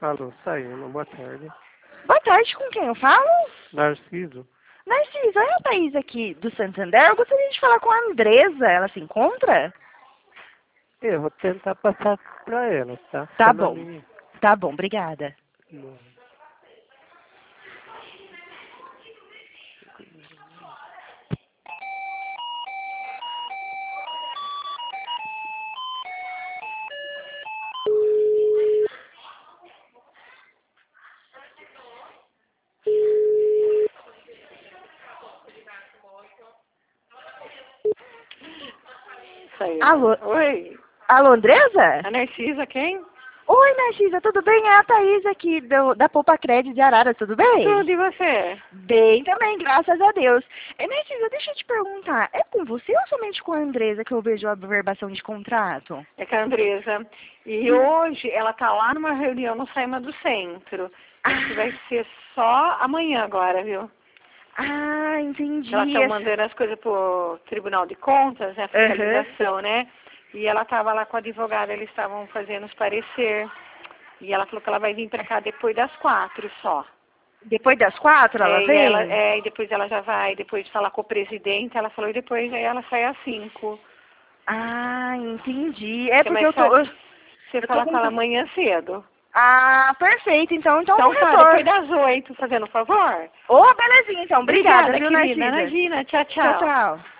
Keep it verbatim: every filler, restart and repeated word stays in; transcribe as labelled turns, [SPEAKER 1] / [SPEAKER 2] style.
[SPEAKER 1] Alô, saindo. Boa tarde.
[SPEAKER 2] Boa tarde, com quem eu falo?
[SPEAKER 1] Narciso?
[SPEAKER 2] Narciso, é a Thaís aqui do Santander. Eu gostaria de falar com a Andresa. Ela se encontra?
[SPEAKER 1] Eu vou tentar passar pra ela, tá?
[SPEAKER 2] Tá
[SPEAKER 1] Seu
[SPEAKER 2] bom.
[SPEAKER 1] nome?
[SPEAKER 2] Tá bom, obrigada.
[SPEAKER 1] Bom.
[SPEAKER 3] Saiu.
[SPEAKER 2] Alô?
[SPEAKER 3] Oi,
[SPEAKER 2] Alô, Andresa?
[SPEAKER 3] a Narcisa quem?
[SPEAKER 2] Oi, Narcisa, tudo bem? É a Thaís aqui do, da Poupa Crédito de Arara, tudo bem?
[SPEAKER 3] Tudo, e você?
[SPEAKER 2] Bem também, graças a Deus. É, Narcisa, deixa eu te perguntar, é com você ou somente com a Andresa que eu vejo a averbação de contrato?
[SPEAKER 3] É com a Andresa. E hoje ela tá lá numa reunião no Saima do Centro. Acho que vai ser só amanhã agora, viu?
[SPEAKER 2] Ah, entendi.
[SPEAKER 3] Elas estão
[SPEAKER 2] Essa-
[SPEAKER 3] mandando as coisas pro Tribunal de Contas, né? A fiscalização, né? E ela estava lá com a advogada, eles estavam fazendo os parecer. E ela falou que ela vai vir pra cá depois das quatro só.
[SPEAKER 2] Depois das quatro ela
[SPEAKER 3] É, e
[SPEAKER 2] vem?
[SPEAKER 3] ela, é, e depois ela já vai, depois de falar com o presidente, ela falou, e depois aí ela sai às cinco.
[SPEAKER 2] Ah, entendi. É
[SPEAKER 3] Que é
[SPEAKER 2] porque
[SPEAKER 3] mais
[SPEAKER 2] eu tô...
[SPEAKER 3] fácil você
[SPEAKER 2] eu tô
[SPEAKER 3] falar
[SPEAKER 2] com-
[SPEAKER 3] com ela amanhã cedo.
[SPEAKER 2] Ah, perfeito. Então, então,
[SPEAKER 3] Então
[SPEAKER 2] eu
[SPEAKER 3] tá,
[SPEAKER 2] retorno.
[SPEAKER 3] depois das oito, fazendo um favor?
[SPEAKER 2] Ô, belezinha, então. Obrigada, viu,
[SPEAKER 3] querida.
[SPEAKER 2] Narcisa?
[SPEAKER 3] Imagina, tchau,
[SPEAKER 2] Tchau,
[SPEAKER 3] tchau.
[SPEAKER 2] tchau.